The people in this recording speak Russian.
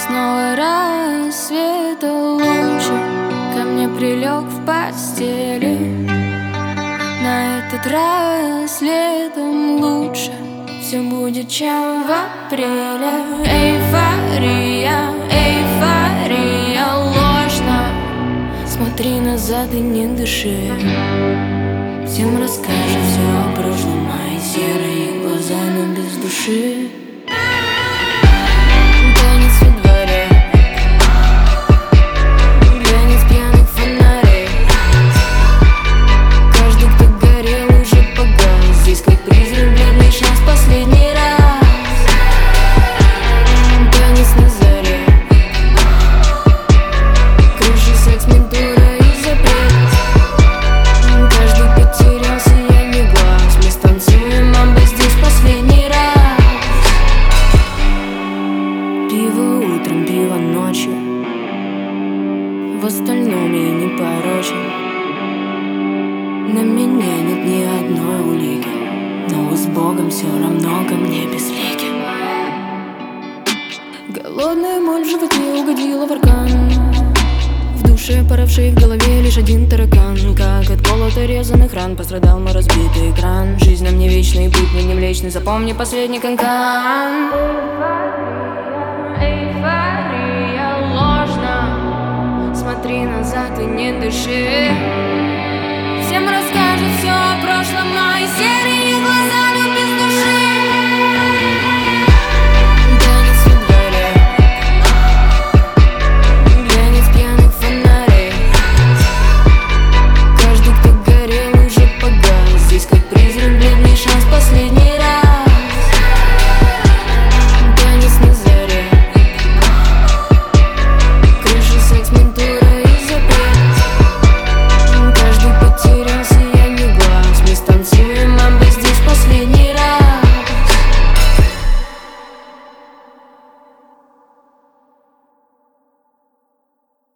Снова рассвета лучше ко мне прилег в постели. На этот раз летом лучше все будет, чем в апреле. Эйфория, эйфория ложна. Смотри назад и не дыши. Всем расскажи все о прошлом, мои серые глаза, но без души. Танец во дворе, границ пьяных фонарей. Каждый, кто горел, уже погас. Здесь как призрак бледный шанс последний раз. Танец на заре, крыши, секс, ментура и запрет. Каждый потерялся, я не глаз. Мы станцуем мамба здесь последний раз. Пиво утром, пиво ночью, в остальном я не порочен. На меня нет ни одной улики, но с Богом все равно ко мне безлики. Голодная боль в животе угодила в аркан. В душе поравшей, в голове лишь один таракан. Как от колота резаных ран пострадал мой разбитый экран. Жизнь нам не вечный, путь мне не млечный, запомни последний канкан. Эйфория ложна. Смотри назад и не дыши. Всем расскажут все о прошлом, мои сердце.